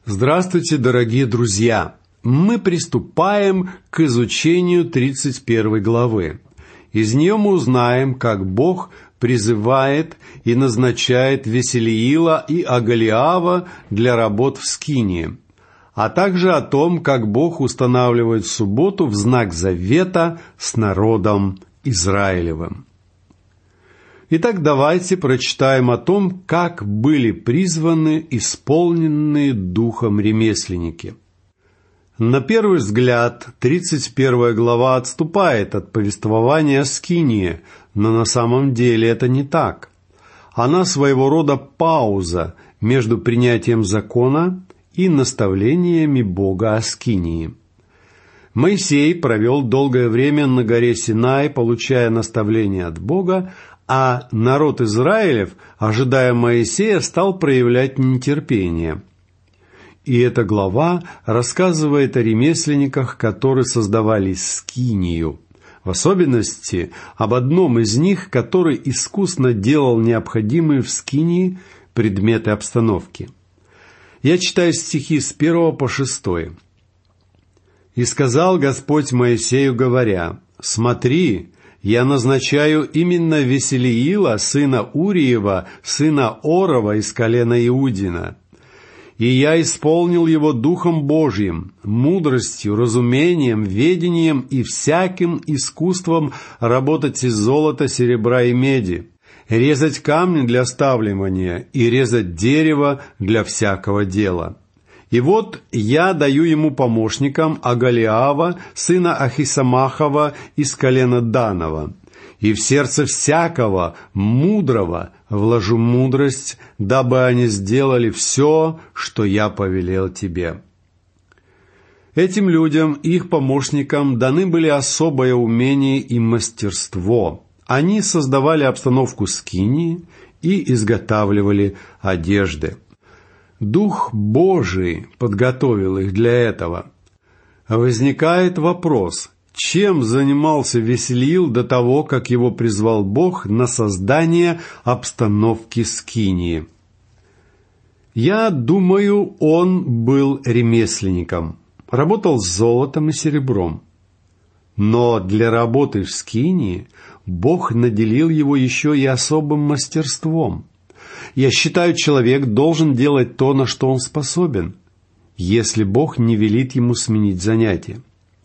Здравствуйте, дорогие друзья! Мы приступаем к изучению 31 главы. Из нее мы узнаем, как Бог призывает и назначает Веселиила и Оголиава для работ в скинии, а также о том, как Бог устанавливает субботу в знак завета с народом Израилевым. Итак, давайте прочитаем о том, как были призваны исполненные Духом ремесленники. На первый взгляд, 31 глава отступает от повествования о скинии, но на самом деле это не так. Она своего рода пауза между принятием закона и наставлениями Бога о скинии. Моисей провел долгое время на горе Синай, получая наставления от Бога, а народ Израилев, ожидая Моисея, стал проявлять нетерпение. И эта глава рассказывает о ремесленниках, которые создавали скинию, в особенности об одном из них, который искусно делал необходимые в скинии предметы обстановки. Я читаю стихи с 1 по 6. «И сказал Господь Моисею, говоря: «Смотри, я назначаю именно Веселиила, сына Уриева, сына Орова из колена Иудина. И я исполнил его Духом Божьим, мудростью, разумением, ведением и всяким искусством работать из золота, серебра и меди, резать камни для ставливания и резать дерево для всякого дела. И вот я даю ему помощникам Оголиава, сына Ахисамахова из колена Данова, и в сердце всякого мудрого вложу мудрость, дабы они сделали все, что я повелел тебе». Этим людям, их помощникам, даны были особое умение и мастерство. Они создавали обстановку скинии и изготавливали одежды. Дух Божий подготовил их для этого. Возникает вопрос, чем занимался Веселиил до того, как его призвал Бог на создание обстановки скинии? Я думаю, он был ремесленником, работал с золотом и серебром. Но для работы в скинии Бог наделил его еще и особым мастерством. Я считаю, человек должен делать то, на что он способен, если Бог не велит ему сменить занятие.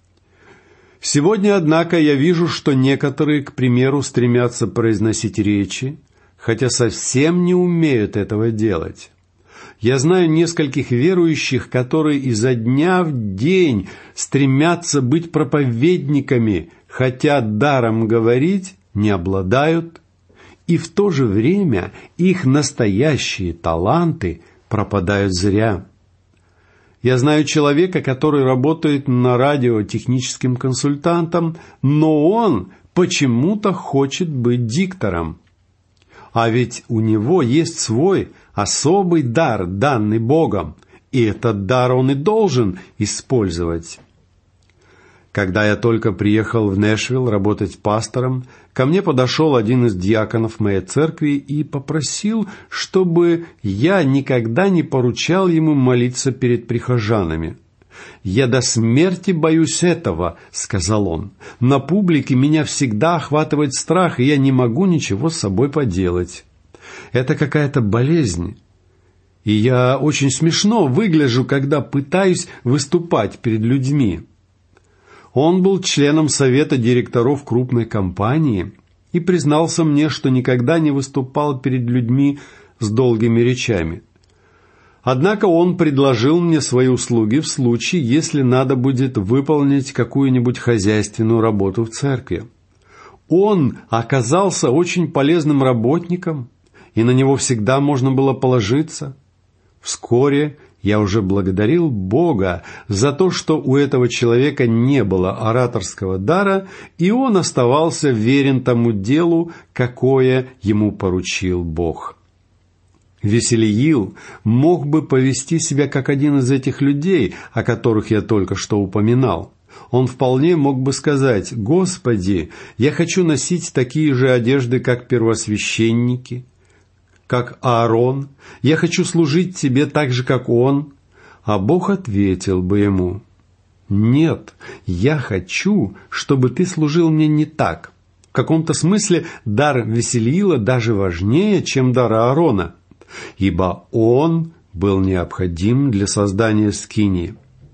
Сегодня, однако, я вижу, что некоторые, к примеру, стремятся произносить речи, хотя совсем не умеют этого делать. Я знаю нескольких верующих, которые изо дня в день стремятся быть проповедниками, хотя даром говорить не обладают, и в то же время их настоящие таланты пропадают зря. Я знаю человека, который работает на радио техническим консультантом, но он почему-то хочет быть диктором. А ведь у него есть свой особый дар, данный Богом, и этот дар он и должен использовать. Когда я только приехал в Нэшвилл работать пастором, ко мне подошел один из диаконов моей церкви и попросил, чтобы я никогда не поручал ему молиться перед прихожанами. «Я до смерти боюсь этого», — сказал он. «На публике меня всегда охватывает страх, и я не могу ничего с собой поделать. Это какая-то болезнь, и я очень смешно выгляжу, когда пытаюсь выступать перед людьми». Он был членом совета директоров крупной компании и признался мне, что никогда не выступал перед людьми с долгими речами. Однако он предложил мне свои услуги в случае, если надо будет выполнить какую-нибудь хозяйственную работу в церкви. Он оказался очень полезным работником, и на него всегда можно было положиться. Вскоре я уже благодарил Бога за то, что у этого человека не было ораторского дара, и он оставался верен тому делу, какое ему поручил Бог. Веселиил мог бы повести себя как один из этих людей, о которых я только что упоминал. Он вполне мог бы сказать: «Господи, я хочу носить такие же одежды, как первосвященники, как Аарон. Я хочу служить Тебе так же, как он. А Бог ответил бы ему: «Нет, я хочу, чтобы ты служил мне не так». В каком-то смысле дар Веселиила даже важнее, чем дар Аарона, ибо он был необходим для создания скинии.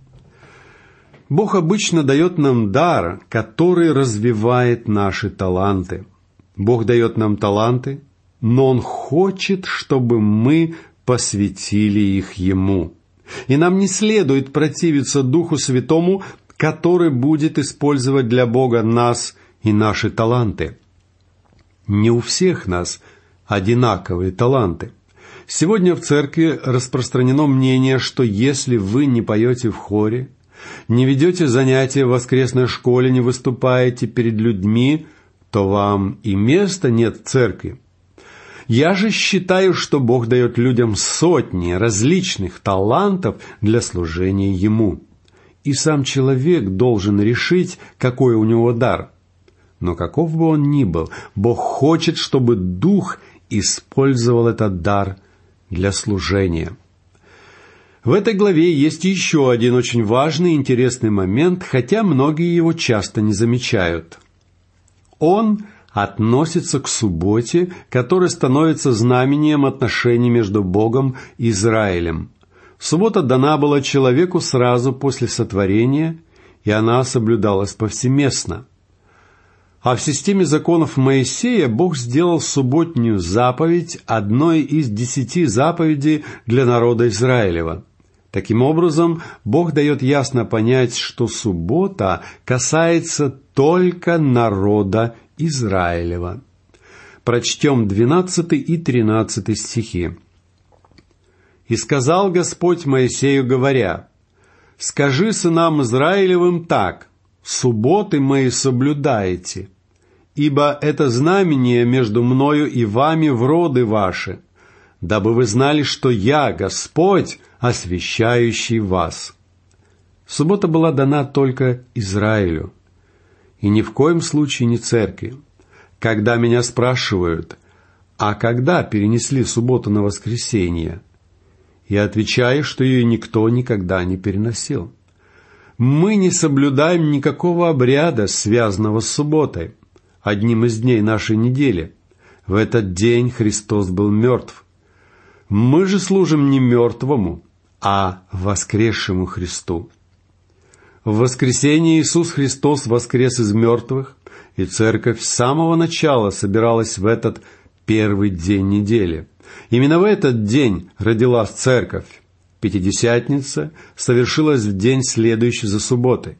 Бог обычно дает нам дар, который развивает наши таланты. Бог дает нам таланты, но Он хочет, чтобы мы посвятили их Ему. И нам не следует противиться Духу Святому, который будет использовать для Бога нас и наши таланты. Не у всех нас одинаковые таланты. Сегодня в церкви распространено мнение, что если вы не поете в хоре, не ведете занятия в воскресной школе, не выступаете перед людьми, то вам и места нет в церкви. Я же считаю, что Бог дает людям сотни различных талантов для служения Ему. И сам человек должен решить, какой у него дар. Но каков бы он ни был, Бог хочет, чтобы Дух использовал этот дар для служения. В этой главе есть еще один очень важный и интересный момент, хотя многие его часто не замечают. Он относится к субботе, которая становится знамением отношений между Богом и Израилем. Суббота дана была человеку сразу после сотворения, и она соблюдалась повсеместно. А в системе законов Моисея Бог сделал субботнюю заповедь одной из 10 заповедей для народа Израилева. Таким образом, Бог дает ясно понять, что суббота касается только народа Израилева. Прочтем 12 и 13 стихи. «И сказал Господь Моисею, говоря: скажи сынам Израилевым так: субботы мои соблюдаете, ибо это знамение между мною и вами в роды ваши, дабы вы знали, что я, Господь, освящающий вас». Суббота была дана только Израилю, и ни в коем случае не церкви. Когда меня спрашивают: а когда перенесли субботу на воскресенье? Я отвечаю, что ее никто никогда не переносил. Мы не соблюдаем никакого обряда, связанного с субботой, одним из дней нашей недели. В этот день Христос был мертв. Мы же служим не мертвому, а воскресшему Христу. В воскресенье Иисус Христос воскрес из мертвых, и церковь с самого начала собиралась в этот первый день недели. Именно в этот день родилась церковь. Пятидесятница совершилась в день, следующий за субботой.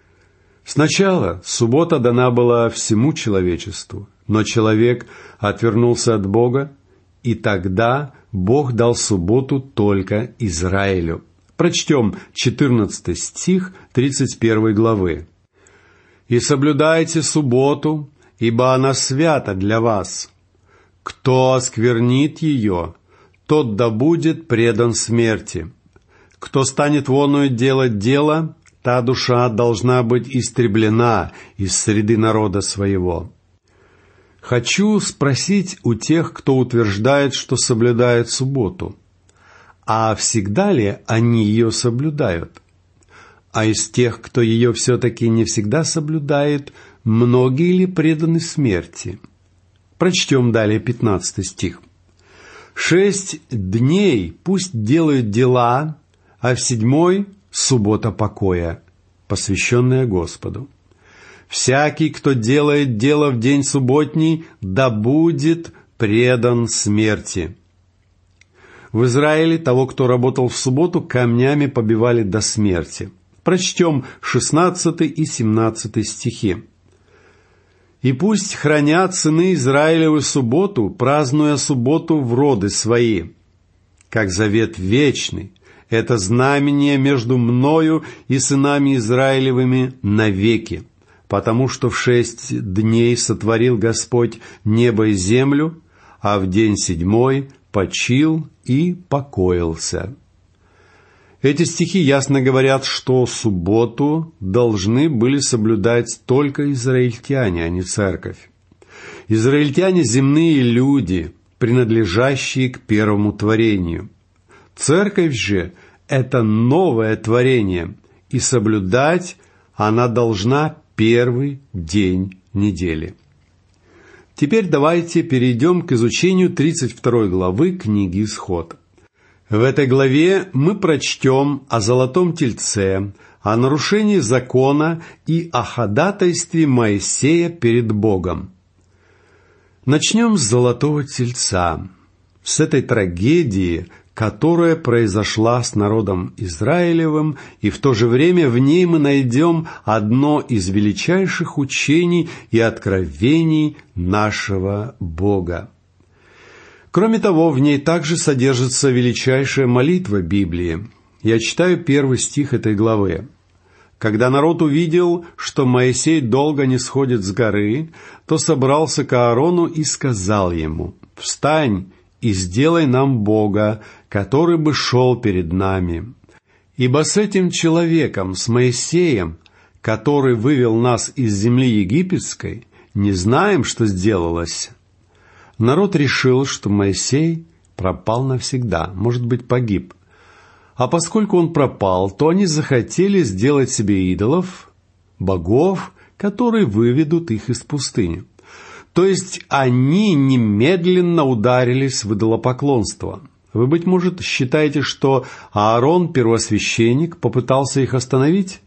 Сначала суббота дана была всему человечеству, но человек отвернулся от Бога, и тогда Бог дал субботу только Израилю. Прочтем 14 стих 31 главы. «И соблюдайте субботу, ибо она свята для вас. Кто осквернит ее, тот да будет предан смерти. Кто станет воною делать дело, та душа должна быть истреблена из среды народа своего». Хочу спросить у тех, кто утверждает, что соблюдает субботу, а всегда ли они ее соблюдают? А из тех, кто ее все-таки не всегда соблюдает, многие ли преданы смерти? Прочтем далее 15 стих. «6 дней пусть делают дела, а в 7-й — суббота покоя, посвященная Господу. Всякий, кто делает дело в день субботний, да будет предан смерти». В Израиле того, кто работал в субботу, камнями побивали до смерти. Прочтем 16 и 17 стихи. «И пусть хранят сыны Израилевы субботу, празднуя субботу в роды свои, как завет вечный. Это знамение между мною и сынами Израилевыми навеки, потому что в 6 дней сотворил Господь небо и землю, а в день 7 почил и покоился». Эти стихи ясно говорят, что субботу должны были соблюдать только израильтяне, а не церковь. Израильтяне – земные люди, принадлежащие к первому творению. Церковь же – это новое творение, и соблюдать она должна первый день недели. Теперь давайте перейдем к изучению 32 главы книги «Исход». В этой главе мы прочтем о золотом тельце, о нарушении закона и о ходатайстве Моисея перед Богом. Начнем с золотого тельца, с этой трагедии, которая произошла с народом Израилевым, и в то же время в ней мы найдем одно из величайших учений и откровений нашего Бога. Кроме того, в ней также содержится величайшая молитва Библии. Я читаю 1 стих этой главы. «Когда народ увидел, что Моисей долго не сходит с горы, то собрался к Аарону и сказал ему: „Встань и сделай нам Бога, который бы шел перед нами. Ибо с этим человеком, с Моисеем, который вывел нас из земли египетской, не знаем, что сделалось“». Народ решил, что Моисей пропал навсегда, может быть, погиб. А поскольку он пропал, то они захотели сделать себе идолов, богов, которые выведут их из пустыни. То есть они немедленно ударились в идолопоклонство. Вы, быть может, считаете, что Аарон, первосвященник, попытался их остановить?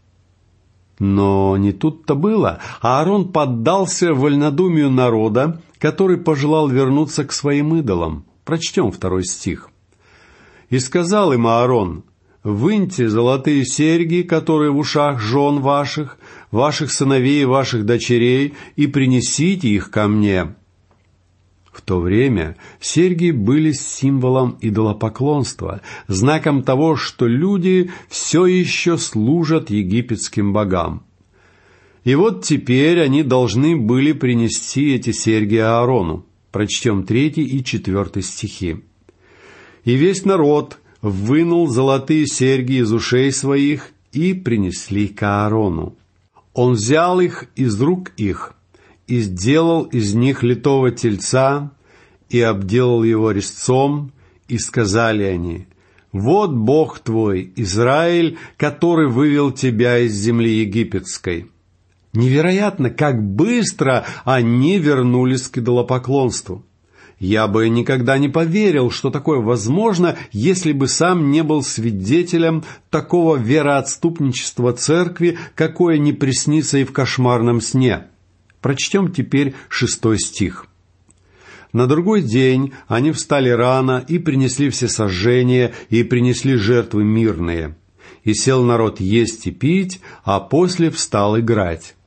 Но не тут-то было. Аарон поддался вольнодумию народа, который пожелал вернуться к своим идолам. Прочтем 2 стих. «И сказал им Аарон: „Выньте золотые серьги, которые в ушах жен ваших, ваших сыновей и ваших дочерей, и принесите их ко мне“». В то время серьги были символом идолопоклонства, знаком того, что люди все еще служат египетским богам. И вот теперь они должны были принести эти серьги Аарону. Прочтем 3 и 4 стихи. «И весь народ вынул золотые серьги из ушей своих и принесли к Аарону. Он взял их из рук их и сделал из них литого тельца и обделал его резцом, и сказали они: „Вот Бог твой, Израиль, который вывел тебя из земли египетской“». Невероятно, как быстро они вернулись к идолопоклонству. Я бы никогда не поверил, что такое возможно, если бы сам не был свидетелем такого вероотступничества церкви, какое не приснится и в кошмарном сне. Прочтем теперь 6 стих. «На другой день они встали рано и принесли всесожжения, и принесли жертвы мирные. И сел народ есть и пить, а после встал играть».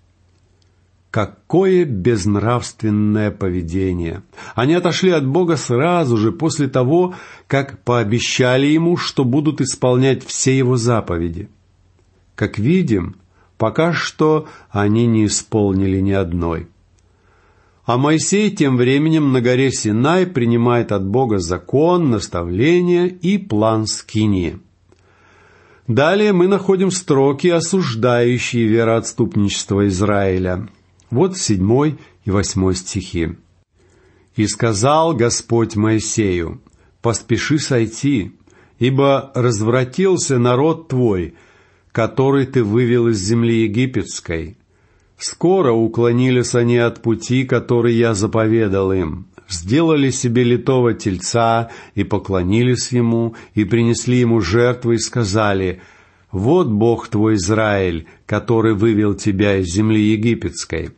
Какое безнравственное поведение! Они отошли от Бога сразу же после того, как пообещали Ему, что будут исполнять все Его заповеди. Как видим, пока что они не исполнили ни одной. А Моисей тем временем на горе Синай принимает от Бога закон, наставление и план скинии. Далее мы находим строки, осуждающие вероотступничество Израиля. Вот 7 и 8 стихи. «И сказал Господь Моисею: „Поспеши сойти, ибо развратился народ твой, который ты вывел из земли египетской. Скоро уклонились они от пути, который я заповедал им, сделали себе литого тельца и поклонились ему, и принесли ему жертвы и сказали: „Вот Бог твой Израиль, который вывел тебя из земли египетской“».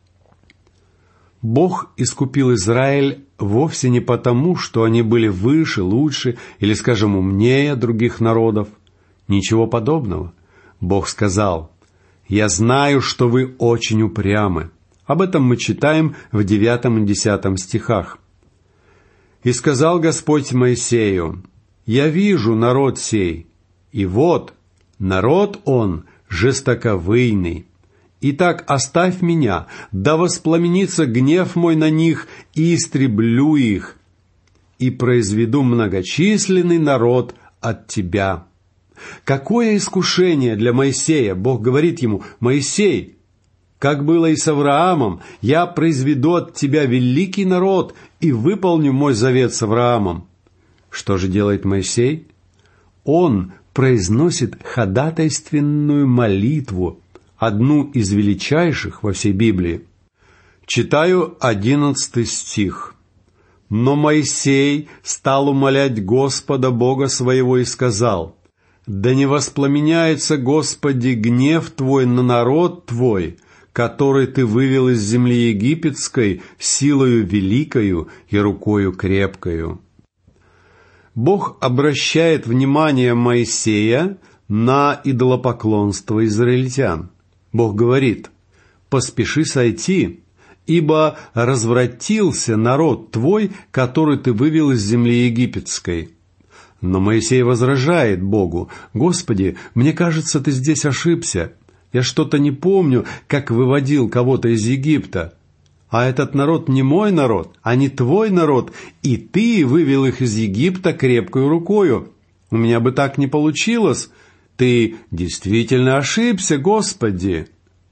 Бог искупил Израиль вовсе не потому, что они были выше, лучше или, скажем, умнее других народов. Ничего подобного. Бог сказал: «Я знаю, что вы очень упрямы». Об этом мы читаем в 9 и 10 стихах. «И сказал Господь Моисею: „Я вижу народ сей, и вот, народ он жестоковыйный. Итак, оставь меня, да воспламенится гнев мой на них, и истреблю их, и произведу многочисленный народ от тебя». Какое искушение для Моисея! Бог говорит ему: «Моисей, как было и с Авраамом, я произведу от тебя великий народ и выполню мой завет с Авраамом». Что же делает Моисей? Он произносит ходатайственную молитву, одну из величайших во всей Библии. Читаю 11 стих. «Но Моисей стал умолять Господа Бога своего и сказал: да не воспламеняется, Господи, гнев Твой на народ Твой, который Ты вывел из земли египетской силою великою и рукою крепкою». Бог обращает внимание Моисея на идолопоклонство израильтян. Бог говорит: «Поспеши сойти, ибо развратился народ твой, который ты вывел из земли египетской». Но Моисей возражает Богу: «Господи, мне кажется, ты здесь ошибся. Я что-то не помню, как выводил кого-то из Египта. А этот народ не мой народ, а не твой народ, и ты вывел их из Египта крепкою рукою. У меня бы так не получилось. Ты действительно ошибся, Господи».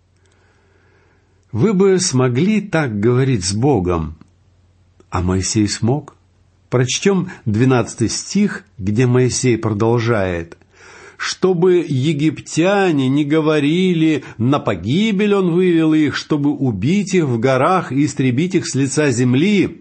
Вы бы смогли так говорить с Богом? А Моисей смог? Прочтем 12 стих, где Моисей продолжает: «Чтобы египтяне не говорили, на погибель он вывел их, чтобы убить их в горах и истребить их с лица земли.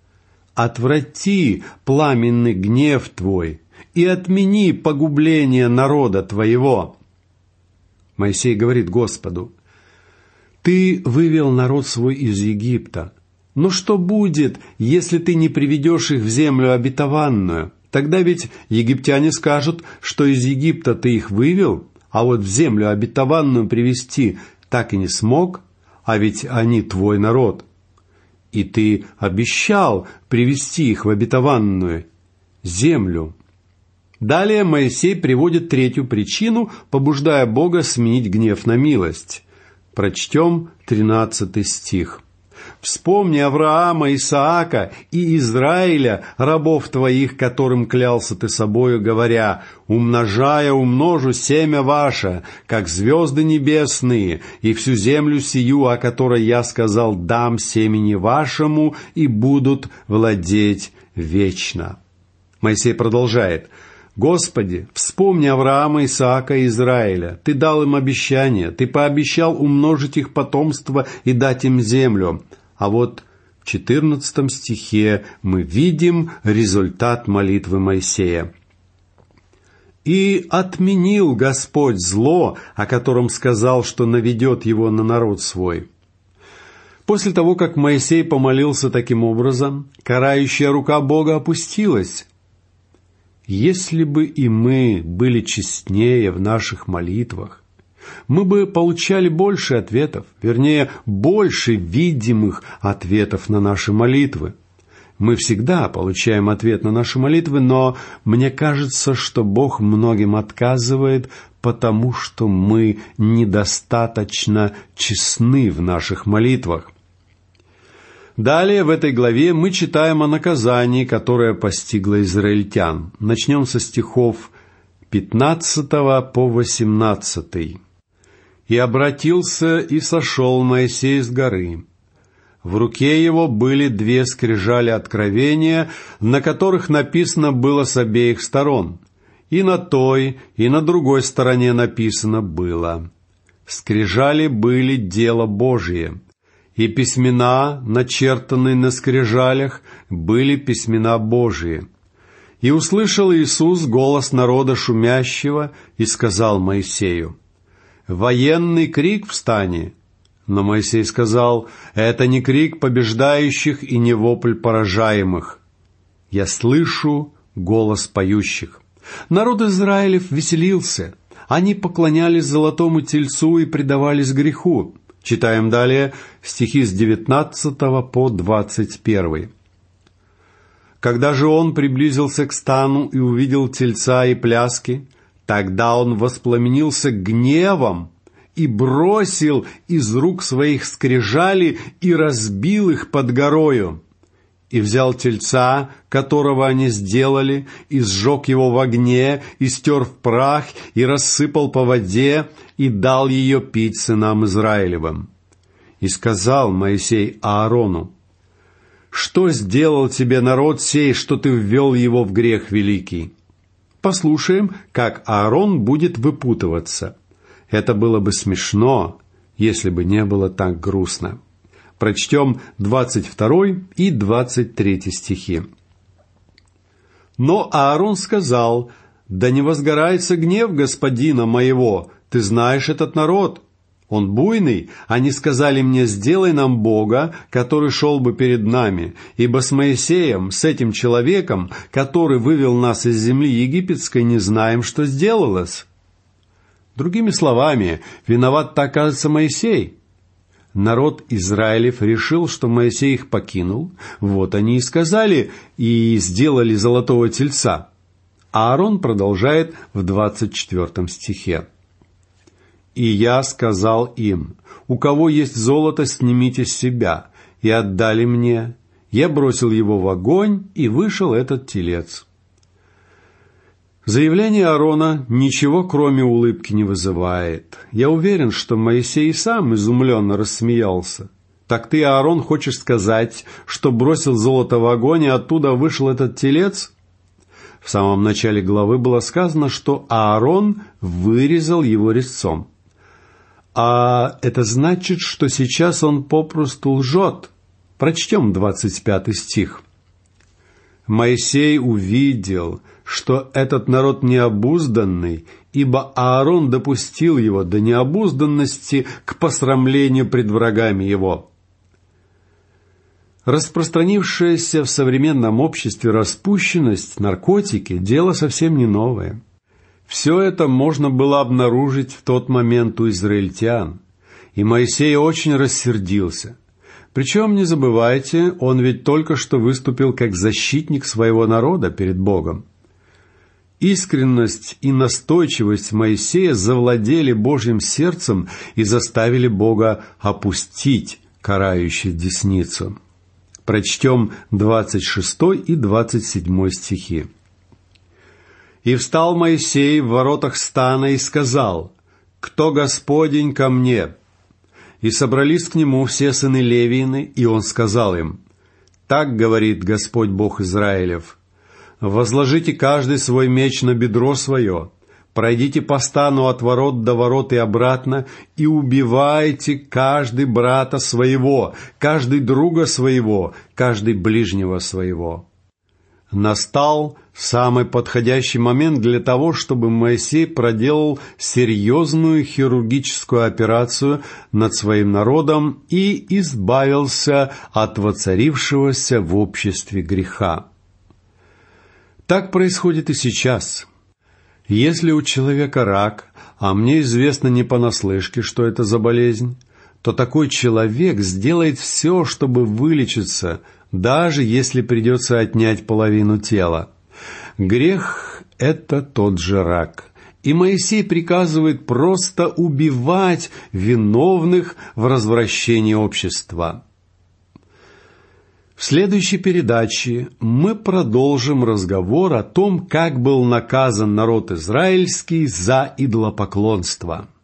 Отврати пламенный гнев твой и отмени погубление народа твоего». Моисей говорит Господу: «Ты вывел народ свой из Египта. Но что будет, если ты не приведешь их в землю обетованную? Тогда ведь египтяне скажут, что из Египта ты их вывел, а вот в землю обетованную привести так и не смог, а ведь они твой народ. И ты обещал привести их в обетованную землю». Далее Моисей приводит третью причину, побуждая Бога сменить гнев на милость. Прочтем 13 стих. «Вспомни Авраама, Исаака и Израиля, рабов твоих, которым клялся ты собою, говоря: умножая умножу семя ваше, как звезды небесные, и всю землю сию, о которой я сказал, дам семени вашему, и будут владеть вечно». Моисей продолжает: «Господи, вспомни Авраама, Исаака и Израиля. Ты дал им обещание, ты пообещал умножить их потомство и дать им землю». А вот в 14 стихе мы видим результат молитвы Моисея. «И отменил Господь зло, о котором сказал, что наведет его на народ свой». После того, как Моисей помолился таким образом, карающая рука Бога опустилась. Если бы и мы были честнее в наших молитвах, мы бы получали больше ответов, вернее, больше видимых ответов на наши молитвы. Мы всегда получаем ответ на наши молитвы, но мне кажется, что Бог многим отказывает, потому что мы недостаточно честны в наших молитвах. Далее в этой главе мы читаем о наказании, которое постигло израильтян. Начнем со стихов 15 по 18. «И обратился и сошел Моисей с горы. В руке его были 2 скрижали откровения, на которых написано было с обеих сторон, и на той, и на другой стороне написано было. Скрижали были дело Божие». И письмена, начертанные на скрижалях, были письмена Божии. И услышал Иисус голос народа шумящего и сказал Моисею: «Военный крик встани». Но Моисей сказал: «Это не крик побеждающих и не вопль поражаемых. Я слышу голос поющих». Народ Израилев веселился. Они поклонялись золотому тельцу и предавались греху. Читаем далее стихи с 19 по 21. «Когда же он приблизился к стану и увидел тельца и пляски, тогда он воспламенился гневом и бросил из рук своих скрижали и разбил их под горою. И взял тельца, которого они сделали, и сжег его в огне, и стер в прах, и рассыпал по воде, и дал ее пить сынам Израилевым. И сказал Моисей Аарону: «Что сделал тебе народ сей, что ты ввел его в грех великий? Послушаем, как Аарон будет выпутываться. Это было бы смешно, если бы не было так грустно. Прочтем 22 и 23 стихи. «Но Аарон сказал: да не возгорается гнев господина моего, ты знаешь этот народ. Он буйный, они сказали мне: сделай нам Бога, который шел бы перед нами, ибо с Моисеем, с этим человеком, который вывел нас из земли египетской, не знаем, что сделалось». Другими словами, виноват-то, оказывается, Моисей. Народ Израилев решил, что Моисей их покинул, вот они и сказали, и сделали золотого тельца. А Аарон продолжает в 24 стихе. «И я сказал им: у кого есть золото, снимите с себя, и отдали мне. Я бросил его в огонь, и вышел этот телец». Заявление Аарона ничего, кроме улыбки, не вызывает. Я уверен, что Моисей сам изумленно рассмеялся. «Так ты, Аарон, хочешь сказать, что бросил золото в огонь, и оттуда вышел этот телец?» В самом начале главы было сказано, что Аарон вырезал его резцом. А это значит, что сейчас он попросту лжет. Прочтем 25 стих. «Моисей увидел, что этот народ необузданный, ибо Аарон допустил его до необузданности к посрамлению пред врагами его». Распространившаяся в современном обществе распущенность, наркотики – дело совсем не новое. Все это можно было обнаружить в тот момент у израильтян, и Моисей очень рассердился. Причем, не забывайте, он ведь только что выступил как защитник своего народа перед Богом. Искренность и настойчивость Моисея завладели Божьим сердцем и заставили Бога опустить карающую десницу. Прочтем 26 и 27 стихи. «И встал Моисей в воротах стана и сказал: кто Господень ко мне? И собрались к нему все сыны Левиины, и он сказал им: так говорит Господь Бог Израилев: возложите каждый свой меч на бедро свое, пройдите по стану от ворот до ворот и обратно, и убивайте каждый брата своего, каждый друга своего, каждый ближнего своего». Настал самый подходящий момент для того, чтобы Моисей проделал серьезную хирургическую операцию над своим народом и избавился от воцарившегося в обществе греха. Так происходит и сейчас. Если у человека рак, а мне известно не понаслышке, что это за болезнь, то такой человек сделает все, чтобы вылечиться, даже если придется отнять половину тела. Грех – это тот же рак. И Моисей приказывает просто убивать виновных в развращении общества. В следующей передаче мы продолжим разговор о том, как был наказан народ израильский за идолопоклонство.